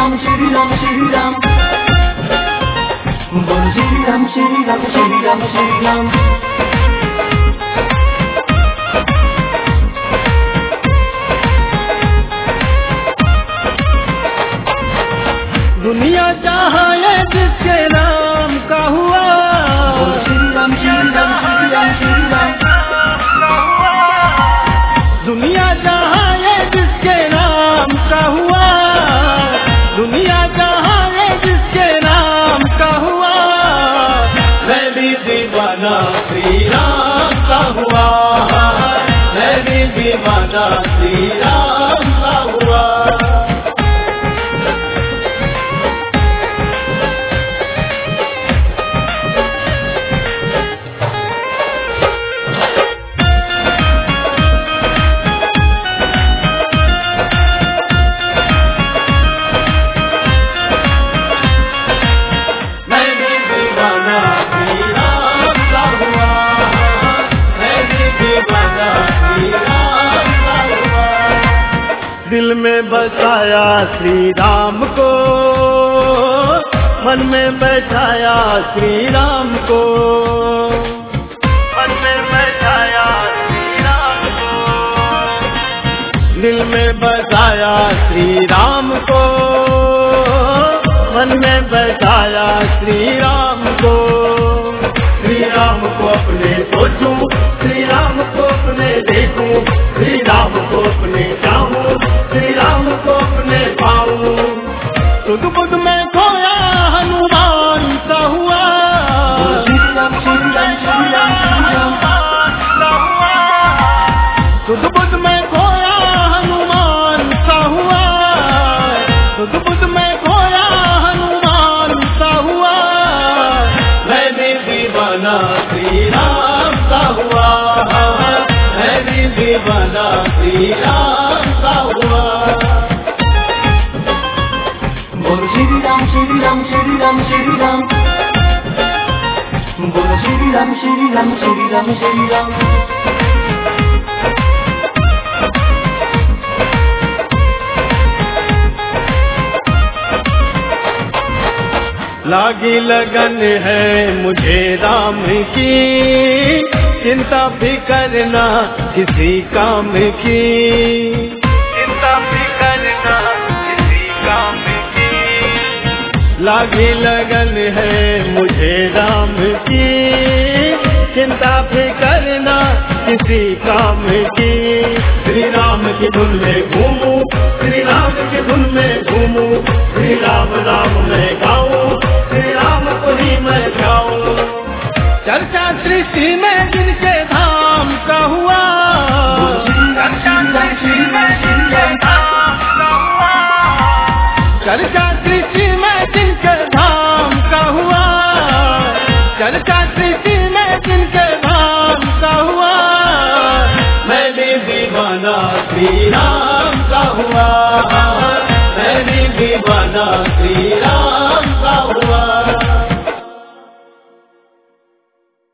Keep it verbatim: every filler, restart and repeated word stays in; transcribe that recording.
राम श्री राम श्री राम, बोलो श्री राम श्री राम श्री राम श्री राम। दुनिया चाहे जिसके नाम का हुआ, बोलो श्री राम श्री राम श्री राम श्री राम। दुनिया चाहे जिसके नाम का हुआ, दुनिया चाहे जिसके नाम का हुआ, मैं भी दीवाना श्री राम का हुआ, मैं भी दीवाना श्री राम का हुआ। दिल में बसाया श्री राम को, मन में बैठाया श्री राम को, मन में बैठाया श्री राम को, दिल में बसाया श्री राम को, मन में बैठाया श्री राम को। श्री राम को अपने सोचूं, श्री राम को अपने देखूं, श्री राम को अपने चाहूं, श्री राम को अपने पाऊं। सुध बुध में खोया हनुमान सा हुआ, श्री राम श्री राम श्री राम श्री राम। सुध बुध में खोया हनुमान सा हुआ, सुध बुध में खोया हनुमान सा हुआ, मैं भी दीवाना श्री राम का हुआ, मैं भी दीवाना श्री राम का हुआ। बोलो श्री राम श्री राम श्री राम श्री राम, बोलो श्री राम श्री राम श्री राम श्री राम। लागी लगन है मुझे राम की, चिंता भी करना किसी काम की, चिंता भी करना किसी काम की। लागी लगन है मुझे राम की, चिंता भी करना किसी काम की। श्री राम की धुन में घूमूं, श्री राम की धुन में घूमूं, श्री राम राम मैं गाऊं, श्री राम को ही मैं गाऊं। चर्चा सृष्टि में जिनके धाम का हुआ, चर्चा सृष्टि में जिनके धाम का हुआ, चर्चा सृष्टि में जिनके धाम का हुआ, चर्चा सृष्टि में जिनके धाम का हुआ, मैं भी दीवाना श्री राम का हुआ।